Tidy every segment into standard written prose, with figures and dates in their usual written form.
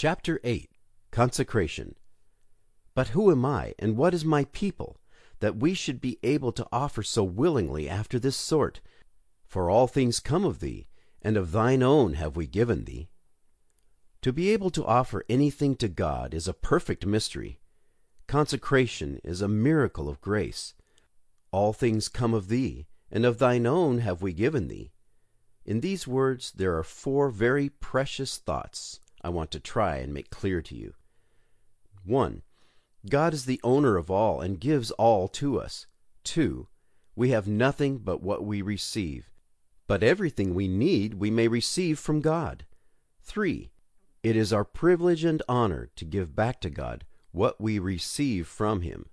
Chapter 8. Consecration. But who am I, and what is my people, that we should be able to offer so willingly after this sort? For all things come of thee, and of thine own have we given thee. To be able to offer anything to God is a perfect mystery. Consecration is a miracle of grace. All things come of thee, and of thine own have we given thee. In these words there are four very precious thoughts I want to try and make clear to you. 1. God is the owner of all and gives all to us. 2. We have nothing but what we receive, but everything we need we may receive from God. 3. It is our privilege and honor to give back to God what we receive from Him.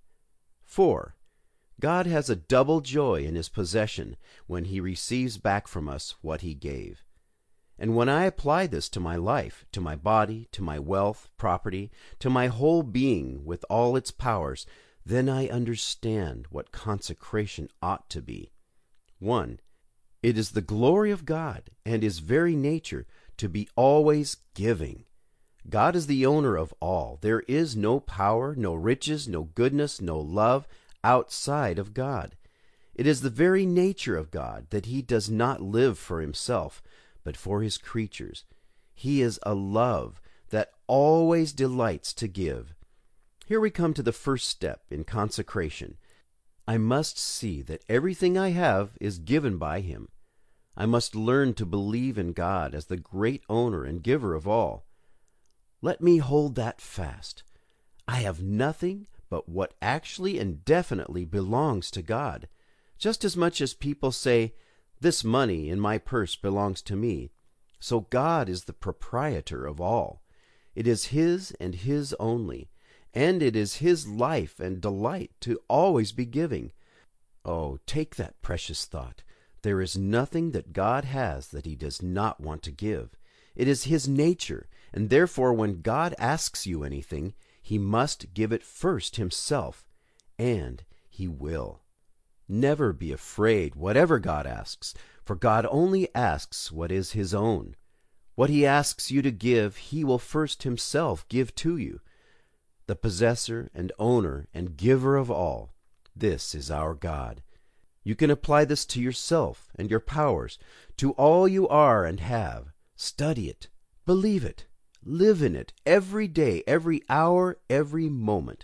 4. God has a double joy in His possession when He receives back from us what He gave. And when I apply this to my life, to my body, to my wealth, property, to my whole being with all its powers, then I understand what consecration ought to be. 1. It is the glory of God and His very nature to be always giving. God is the owner of all. There is no power, no riches, no goodness, no love outside of God. It is the very nature of God that He does not live for Himself, but for His creatures. He is a love that always delights to give. Here we come to the first step in consecration. I must see that everything I have is given by Him. I must learn to believe in God as the great owner and giver of all. Let me hold that fast. I have nothing but what actually and definitely belongs to God, just as much as people say, "This money in my purse belongs to me." So God is the proprietor of all. It is His and His only, and it is His life and delight to always be giving. Oh, take that precious thought. There is nothing that God has that He does not want to give. It is His nature, and therefore when God asks you anything, He must give it first Himself, and He will. Never be afraid whatever God asks, for God only asks what is His own. What He asks you to give, He will first Himself give to you. The possessor and owner and giver of all, this is our God. You can apply this to yourself and your powers, to all you are and have. Study it, believe it, live in it every day, every hour, every moment.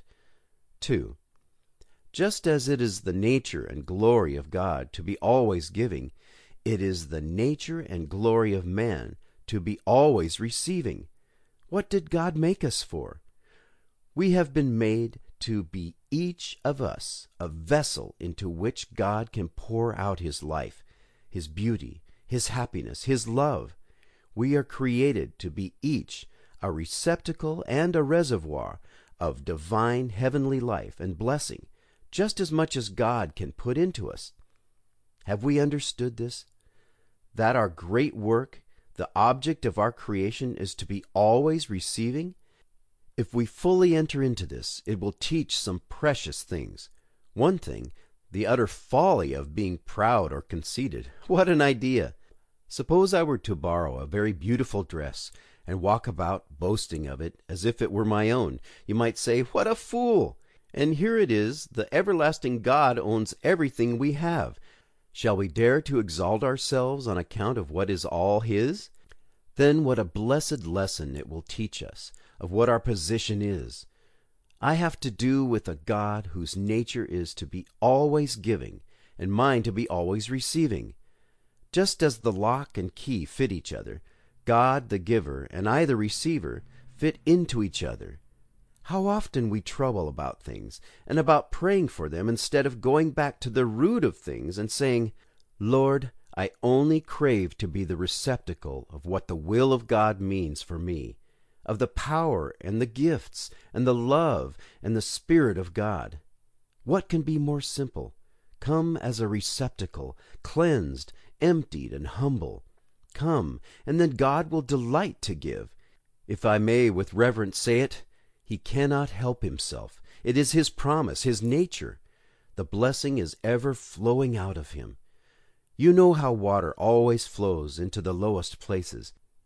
2. Just as it is the nature and glory of God to be always giving, it is the nature and glory of man to be always receiving. What did God make us for? We have been made to be each of us a vessel into which God can pour out His life, His beauty, His happiness, His love. We are created to be each a receptacle and a reservoir of divine heavenly life and blessing, just as much as God can put into us. Have we understood this? That our great work, the object of our creation, is to be always receiving? If we fully enter into this, it will teach some precious things. One thing, the utter folly of being proud or conceited. What an idea! Suppose I were to borrow a very beautiful dress and walk about boasting of it as if it were my own. You might say, "What a fool!" And here it is, the everlasting God owns everything we have. Shall we dare to exalt ourselves on account of what is all His? Then what a blessed lesson it will teach us of what our position is. I have to do with a God whose nature is to be always giving, and mine to be always receiving. Just as the lock and key fit each other, God the giver and I the receiver fit into each other. How often we trouble about things and about praying for them instead of going back to the root of things and saying, "Lord, I only crave to be the receptacle of what the will of God means for me, of the power and the gifts and the love and the Spirit of God." What can be more simple? Come as a receptacle, cleansed, emptied, and humble. Come, and then God will delight to give. If I may with reverence say it, He cannot help Himself. It is His promise, His nature. The blessing is ever flowing out of Him. You know how water always flows into the lowest places.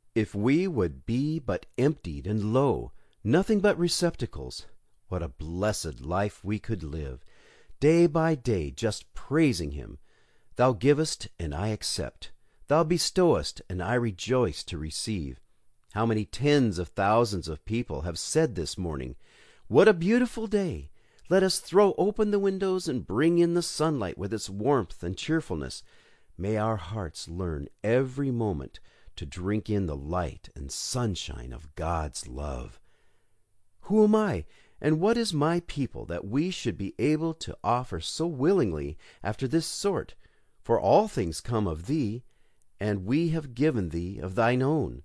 If we would be but emptied and low, nothing but receptacles, what a blessed life we could live, day by day just praising Him. Thou givest, and I accept. Thou bestowest, and I rejoice to receive. How many tens of thousands of people have said this morning, "What a beautiful day! Let us throw open the windows and bring in the sunlight with its warmth and cheerfulness." May our hearts learn every moment to drink in the light and sunshine of God's love. Who am I, and what is my people, that we should be able to offer so willingly after this sort? For all things come of thee, and we have given thee of thine own.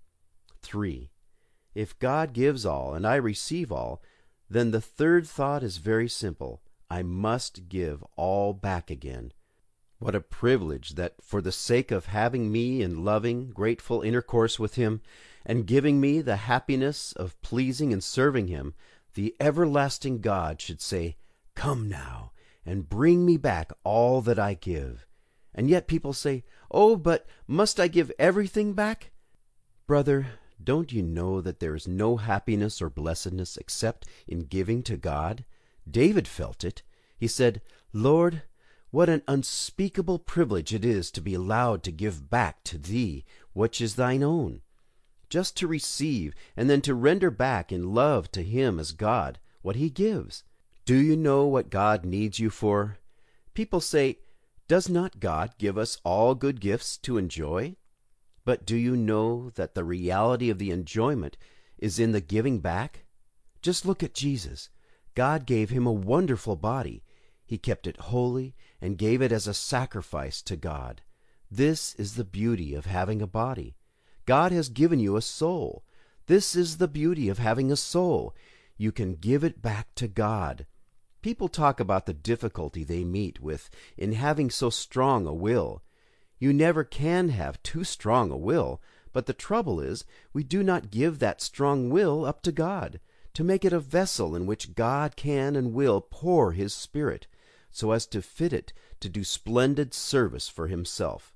3. If God gives all, and I receive all, then the third thought is very simple. I must give all back again. What a privilege that for the sake of having me in loving, grateful intercourse with Him, and giving me the happiness of pleasing and serving Him, the everlasting God should say, "Come now, and bring me back all that I give." And yet people say, "Oh, but must I give everything back?" Brother, don't you know that there is no happiness or blessedness except in giving to God? David felt it. He said, "Lord, what an unspeakable privilege it is to be allowed to give back to Thee which is Thine own." Just to receive, and then to render back in love to Him as God what He gives. Do you know what God needs you for? People say, "Does not God give us all good gifts to enjoy?" But do you know that the reality of the enjoyment is in the giving back? Just look at Jesus. God gave Him a wonderful body. He kept it holy and gave it as a sacrifice to God. This is the beauty of having a body. God has given you a soul. This is the beauty of having a soul. You can give it back to God. People talk about the difficulty they meet with in having so strong a will. You never can have too strong a will, but the trouble is we do not give that strong will up to God, to make it a vessel in which God can and will pour His Spirit, so as to fit it to do splendid service for Himself.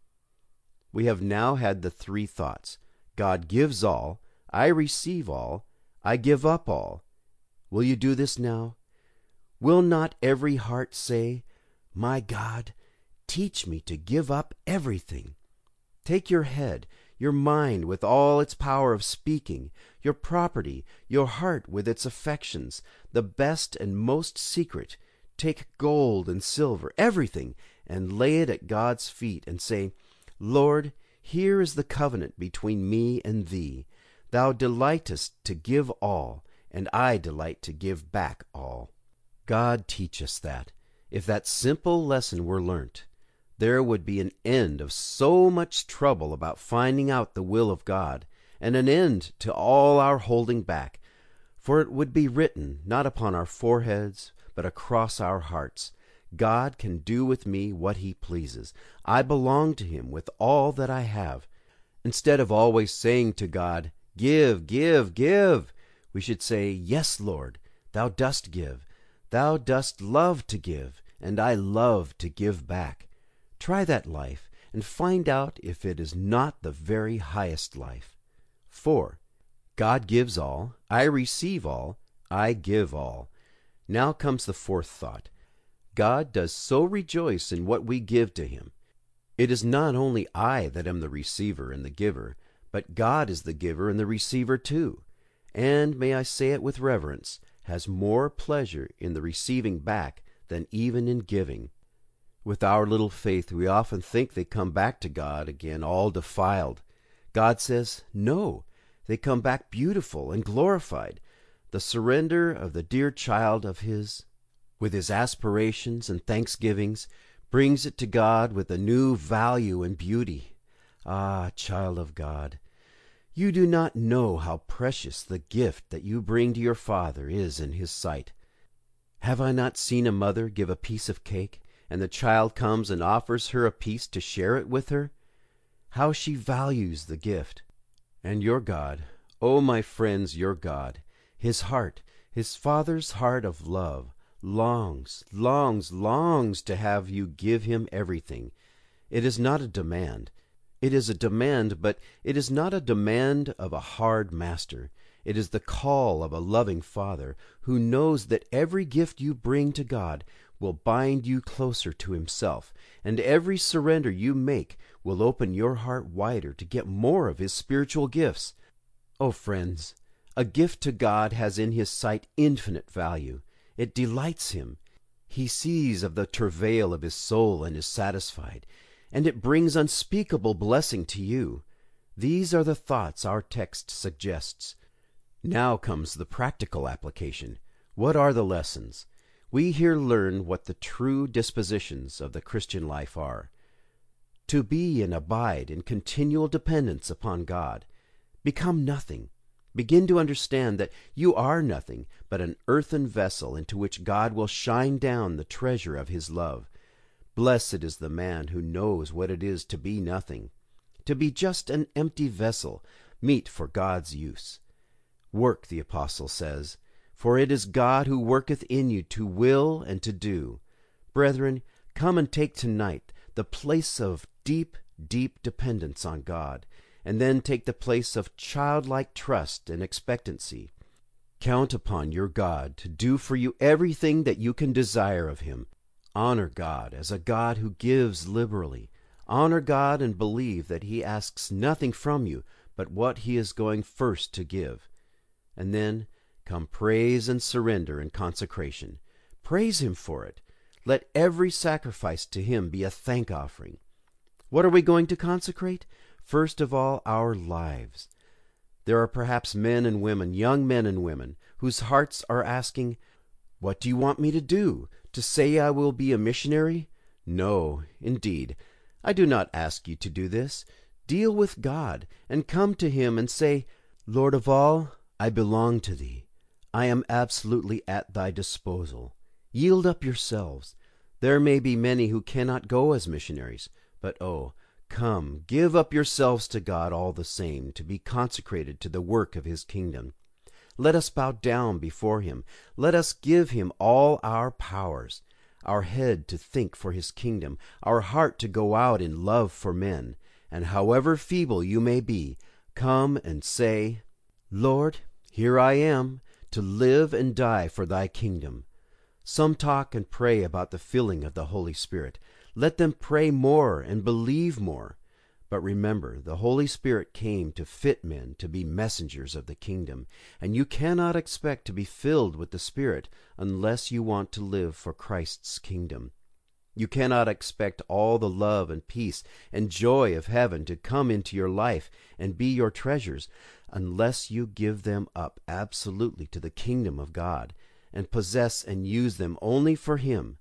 We have now had the three thoughts. God gives all, I receive all, I give up all. Will you do this now? Will not every heart say, "My God, teach me to give up everything"? Take your head, your mind with all its power of speaking, your property, your heart with its affections, the best and most secret. Take gold and silver, everything, and lay it at God's feet, and say, "Lord, here is the covenant between me and Thee. Thou delightest to give all, and I delight to give back all." God teach us that. If that simple lesson were learnt, there would be an end of so much trouble about finding out the will of God, and an end to all our holding back, for it would be written not upon our foreheads, but across our hearts, "God can do with me what He pleases. I belong to Him with all that I have." Instead of always saying to God, "Give, give, give," we should say, "Yes, Lord, Thou dost give. Thou dost love to give, and I love to give back." Try that life, and find out if it is not the very highest life. 4. God gives all, I receive all, I give all. Now comes the fourth thought. God does so rejoice in what we give to Him. It is not only I that am the receiver and the giver, but God is the giver and the receiver too, and, may I say it with reverence, has more pleasure in the receiving back than even in giving. With our little faith, we often think they come back to God again all defiled. God says, no, they come back beautiful and glorified. The surrender of the dear child of His, with his aspirations and thanksgivings, brings it to God with a new value and beauty. Ah, child of God, you do not know how precious the gift that you bring to your Father is in His sight. Have I not seen a mother give a piece of cake, and the child comes and offers her a piece to share it with her? How she values the gift. And your God, oh my friends, your God, His heart, His Father's heart of love, longs to have you give Him everything. It is not a demand. It is a demand, but it is not a demand of a hard master. It is the call of a loving Father who knows that every gift you bring to God will bind you closer to Himself, and every surrender you make will open your heart wider to get more of His spiritual gifts. Oh, friends, a gift to God has in His sight infinite value. It delights Him. He sees of the travail of His soul and is satisfied, and it brings unspeakable blessing to you. These are the thoughts our text suggests. Now comes the practical application. What are the lessons? We here learn what the true dispositions of the Christian life are. To be and abide in continual dependence upon God. Become nothing. Begin to understand that you are nothing but an earthen vessel into which God will shine down the treasure of His love. Blessed is the man who knows what it is to be nothing, to be just an empty vessel, meet for God's use. Work, the apostle says, for it is God who worketh in you to will and to do. Brethren, come and take tonight the place of deep, deep dependence on God, and then take the place of childlike trust and expectancy. Count upon your God to do for you everything that you can desire of Him. Honor God as a God who gives liberally. Honor God and believe that He asks nothing from you but what He is going first to give. And then come praise and surrender and consecration. Praise Him for it. Let every sacrifice to Him be a thank offering. What are we going to consecrate? First of all, our lives. There are perhaps men and women, young men and women, whose hearts are asking, "What do you want me to do? To say I will be a missionary?" No, indeed. I do not ask you to do this. Deal with God, and come to Him and say, "Lord of all, I belong to Thee. I am absolutely at Thy disposal. Yield up yourselves." There may be many who cannot go as missionaries, but oh, come, give up yourselves to God all the same, to be consecrated to the work of His kingdom. Let us bow down before Him. Let us give Him all our powers, our head to think for His kingdom, our heart to go out in love for men. And however feeble you may be, come and say, "Lord, here I am, to live and die for Thy kingdom." Some talk and pray about the filling of the Holy Spirit. Let them pray more and believe more. But remember, the Holy Spirit came to fit men to be messengers of the kingdom, and you cannot expect to be filled with the Spirit unless you want to live for Christ's kingdom. You cannot expect all the love and peace and joy of heaven to come into your life and be your treasures unless you give them up absolutely to the kingdom of God and possess and use them only for Him.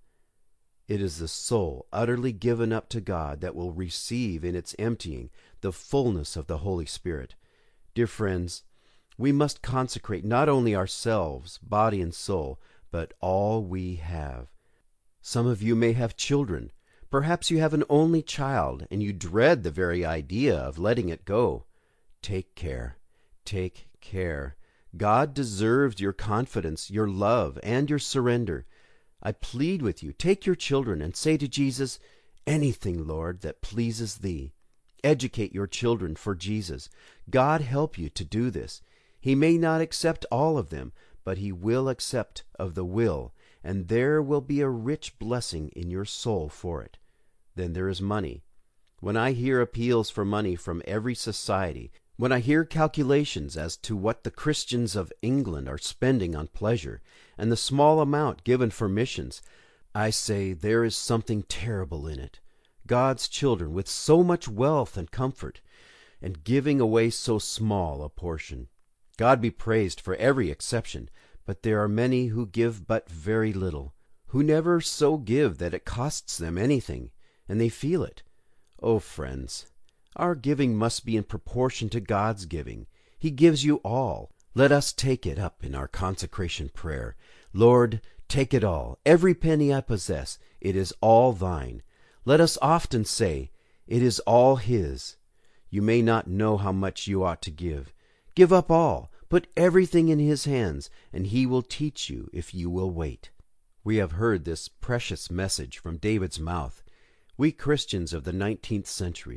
It is the soul utterly given up to God that will receive in its emptying the fullness of the Holy Spirit. Dear friends, we must consecrate not only ourselves, body and soul, but all we have. Some of you may have children. Perhaps you have an only child, and you dread the very idea of letting it go. Take care. Take care. God deserves your confidence, your love, and your surrender. I plead with you, take your children and say to Jesus, "Anything, Lord, that pleases Thee." Educate your children for Jesus. God help you to do this. He may not accept all of them, but He will accept of the will, and there will be a rich blessing in your soul for it. Then there is money. When I hear appeals for money from every society, when I hear calculations as to what the Christians of England are spending on pleasure, and the small amount given for missions, I say there is something terrible in it. God's children with so much wealth and comfort, and giving away so small a portion. God be praised for every exception, but there are many who give but very little, who never so give that it costs them anything, and they feel it. Oh, friends, our giving must be in proportion to God's giving. He gives you all. Let us take it up in our consecration prayer. Lord, take it all, every penny I possess. It is all Thine. Let us often say, it is all His. You may not know how much you ought to give. Give up all. Put everything in His hands, and He will teach you if you will wait. We have heard this precious message from David's mouth. We Christians of the 19th century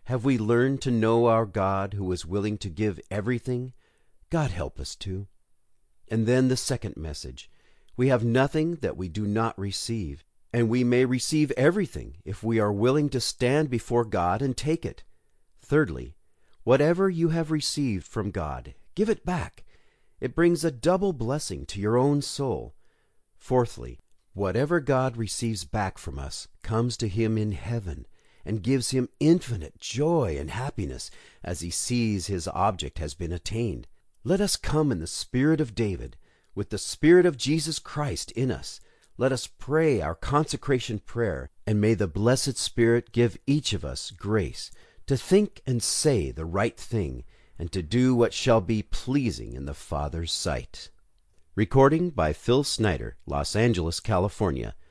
Have we learned to know our God who is willing to give everything? God help us to. And then the second message. We have nothing that we do not receive, and we may receive everything if we are willing to stand before God and take it. Thirdly, whatever you have received from God, give it back. It brings a double blessing to your own soul. Fourthly, whatever God receives back from us comes to him in heaven and gives him infinite joy and happiness as he sees his object has been attained. Let us come in the spirit of David, with the Spirit of Jesus Christ in us. Let us pray our consecration prayer, and may the blessed Spirit give each of us grace to think and say the right thing, and to do what shall be pleasing in the Father's sight. Recording by Phil Snyder, Los Angeles, California,